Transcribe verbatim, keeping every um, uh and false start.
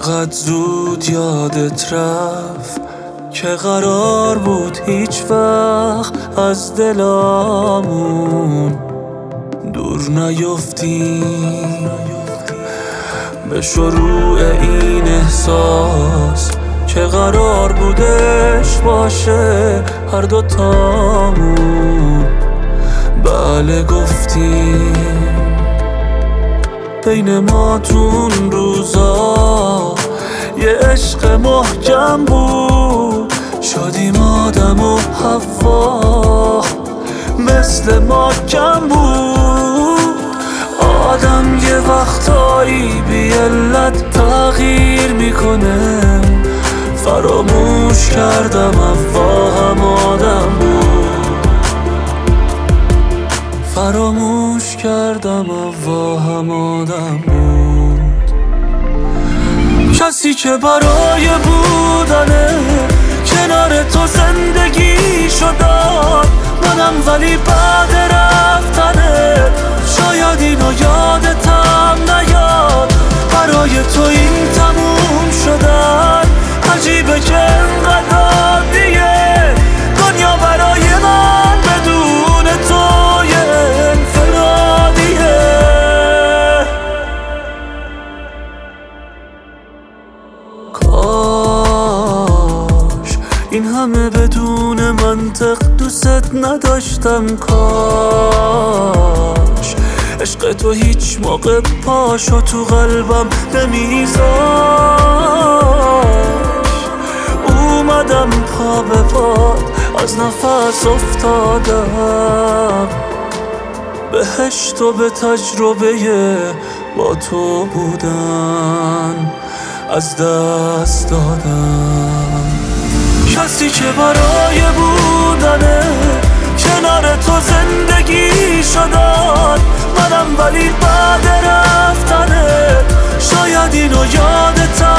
چقدر زود یادت رفت که قرار بود هیچ وقت از دلامون دور نیفتیم. به شروع این احساس که قرار بودش باشه هر دوتامون بله گفتیم. بین ما تون روزا یه عشق محکم بود، شدیم آدم و حوا مثل ما کم بود. آدم یه وقتایی بی علت تغییر میکنه، فراموش کردم اوا هم آدم بود، فراموش کردم اوا هم آدم بود. کسی که برای بودنه کنار تو زندگی شدم منم، ولی بعد رفتنه شاید اینو یادتم نیاد. برای تو این تموم شدن عجیبه که انقدر دیگه دنیا برای من بدون تو یه انفرادیه. کاش این همه بدون منطق دوست نداشتم، کاش عشق تو هیچ موقع پاشو تو قلبم نمیذاش. اومدم پا به پا از نفس افتادم، بهشت و به تجربه با تو بودن از دست دادم. کسی که برای بودنه کنار تو زندگی شدن منم، ولی بعد رفتنه شاید اینو یادتم